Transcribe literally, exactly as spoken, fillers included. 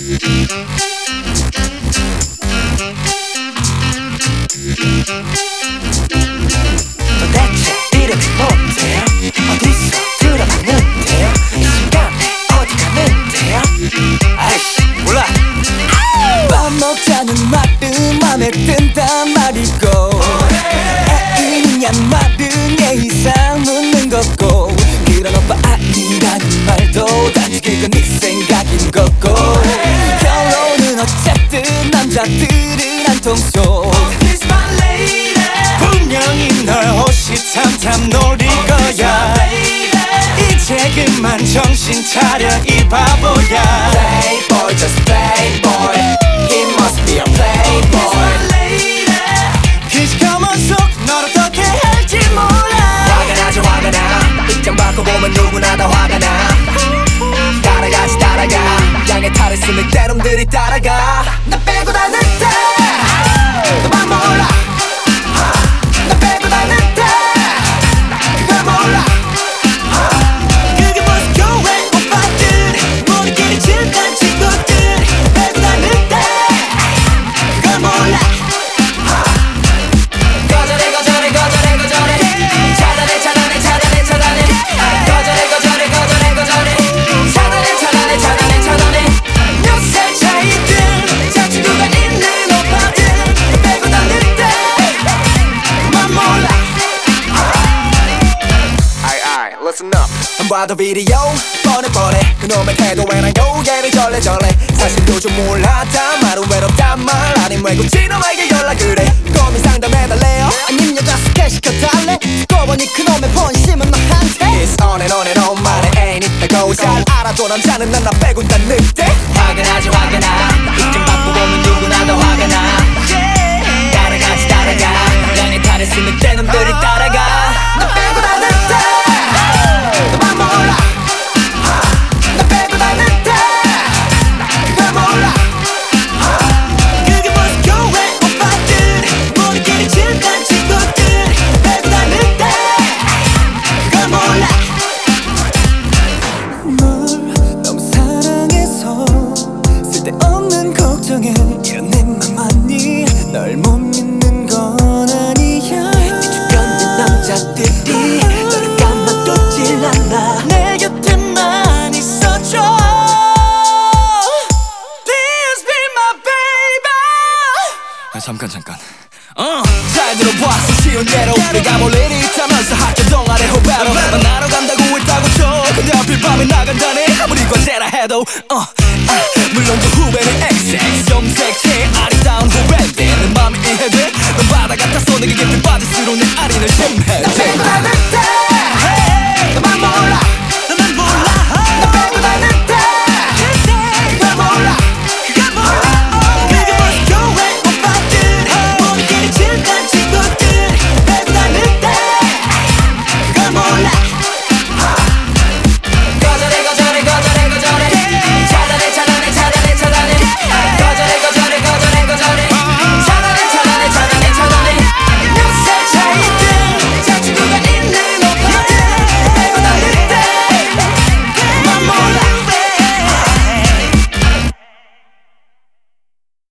도대체 이름이 뭔데요? 어디서 들어봤는데요? 이 시간에 어디 가는데요? 아이씨 몰라. 밥 먹자는 말은 맘에 든단 말이고 애인이냐 말은 예의상 묻는 거고 그런 오빠 아니라는 말도 단지 그건 네 생각인 거고 결론은 어쨌든 남자들은 한 통속 분명히 널 호시탐탐 노릴 거야 이제 그만 정신 차려 이 바보야. Playboy just playboy. He must be a playboy. He's coming 속 널 어떻게 할지 몰라. 화가 나지 화가 나. 입장 바꿔 보면 누구나 다 화가 나. 따라가지 따라가. 양의 탈을 쓰는 때놈들이 따라가. 나 빼고 다 늑대. 너만 몰라. 나 빼고 다 늑대. 그걸 몰라. 그게 무슨 교회 오빠들 모두끼리 질투한 친구들 빼고 다 늑대. 그걸 몰라. 거절해 거절해 거절해 거절해. 차단해 차단해 차단해 차단해. 거절해 거절해 거절해 거절해. 차단해 차단해 차단해 차단해. 몇 살 차이든 자취구가 있는 오빠들 빼고 다 늑대. 만 몰라. 아이 아이 listen up. 안 봐도 비디오 뻔해 뻔해 그놈의 태도에 난 고개를 절레절레 사실 요즘 몰랐단 말은 외롭단 말 아님 왜 굳이 너에게 연락을 해 고민 상담해달래요 아님 여자 소개시켜달래 듣고 보니 그놈의 본심은 너한테 It's on and on and on 말에 애인 있다고 잘 알아도 남자는 난 나 빼곤 다 늑대. 화가 나지 화가 나. 입장 바꾸고 보면 누구나 다 화가 나. 따라가지 따라가. 양의 탈을 쓰는 때놈들이 따라가. 나 빼고 다 늑대. 너만 몰라. 나 빼고 다 늑대. 그걸 몰라. 그게 무슨 교회 오빠들 모두끼리 질투한 친구들 빼고 다 늑대. 그걸 몰라. 널 너무 사랑해서 쓸데없는 걱정에 이런 내 맘만이 널 못 믿는 건 아니야. 네 주변의 남자들이 너를 가만두질 않아. 내 곁에만 있어줘. Please be my baby. 아 잠깐 잠깐 어. 잘 들어봐 쉬운 예로 내가 볼 일이 있다면서 학교 동아리 후배로 만나러 간다고 했다고 쳐 근데 하필 밤에 나간다네 아무리 과제라 해도 어. 아, 물론 그 후배는 엑스엑스 염색체 아리따운 후배인데 내 맘이 이해돼 넌 바다 같아서 내게 깊이 빠질수록 내 아리는 심해